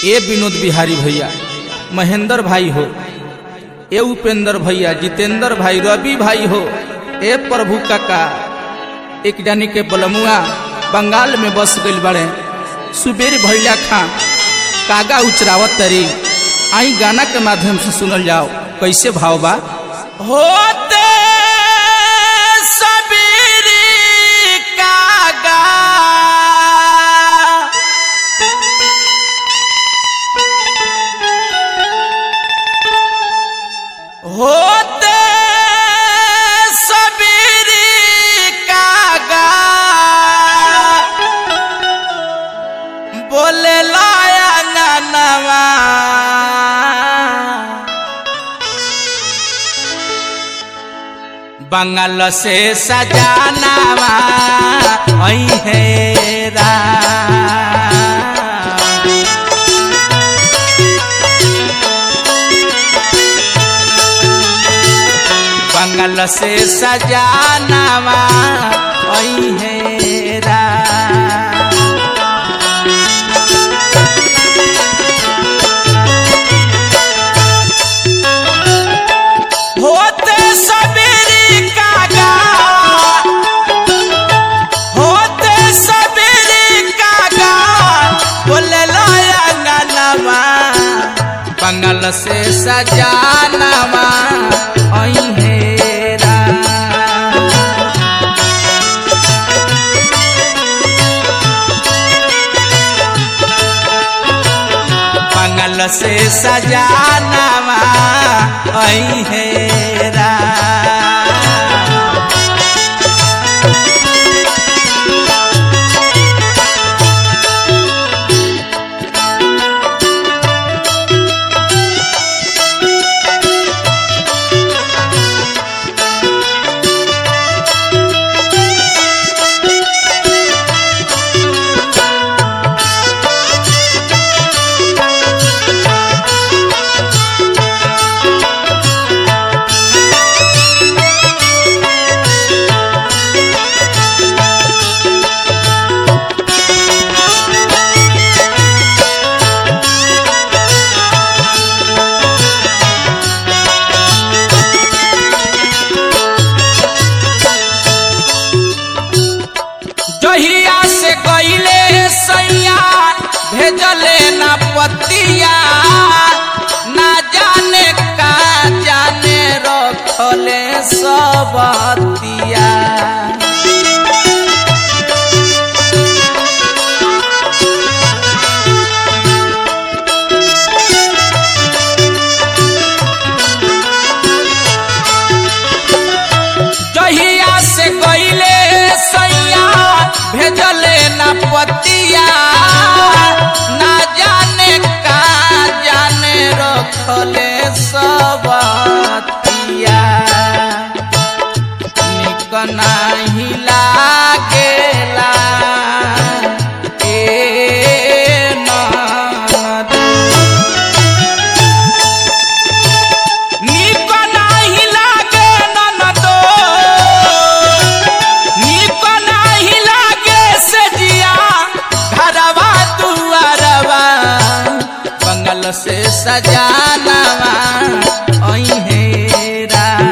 ए विनोद बिहारी भैया, महेंद्र भाई हो, ए उपेंद्र भैया, जितेंद्र भाई, रवि भाई हो, ए प्रभु काका, एक जानी के बलमुआ बंगाल में बस गई बड़े, सुबेर भैया खां कागा उचरावत तरी। आई गाना के माध्यम से सुनल जाओ कैसे भाव बा। होते सबेरी कागा होते सबेरी कागा बोले लाया नवा बंगाल से सजानावा आई है बंगाल से सजानावा आई है होते सबेरी कागा होते सबेरी कागा बोले लाया नवा बंगाल से सजानावा आई है बंगाल से सजानावा आई है जहिया से गईले सैया भेजले ना पतिया ना जाने का जाने रखले सबतिया जहिया से गईले सैया भेजले ना पतिया ना जाने का जाने रखले सबतिया निक नाही लागेला से सजानावा आई है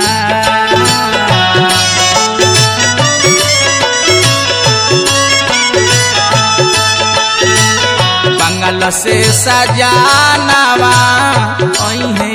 बंगाल से सजानावा आई है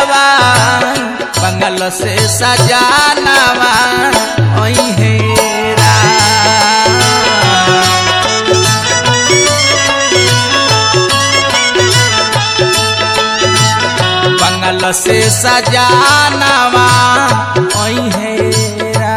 पियावा बंगल से सजानावा ओई हेरा बंगल से सजानावा ओई हेरा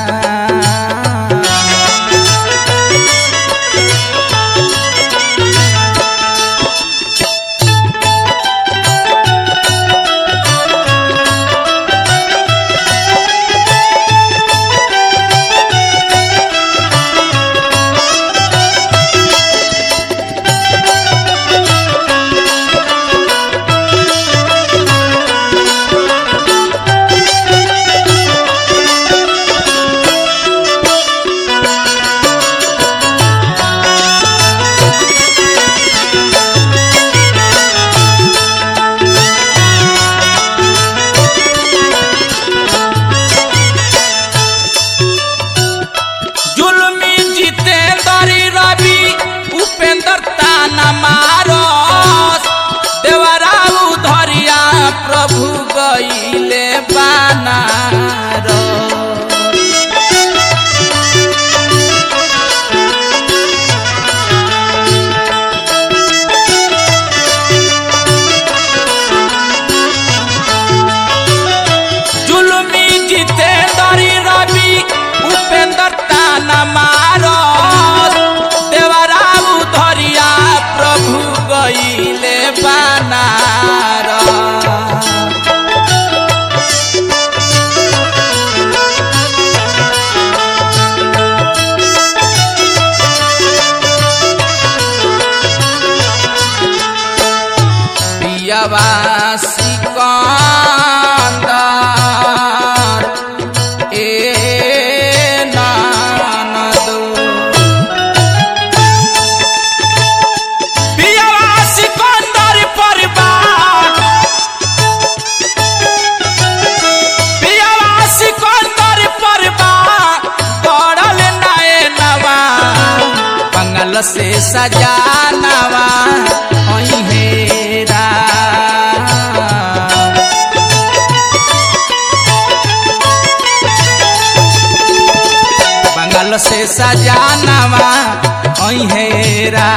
प्रभु गईले बानार जुलमी जितेंद्री रवि उपेंद्र ताना मारो देवराऊ धरिया प्रभु गईले बानार सिकंदर ए नानदो पियावा सिकंदर परिवार पियावा सिकंदर परिवार पड़ल नाए नवा बंगल से सजानावा ओई हेरा बंगल से सजानावा ओई हेरा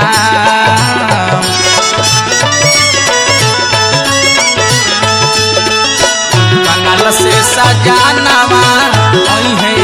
बंगल से सजानावा ओई हेरा।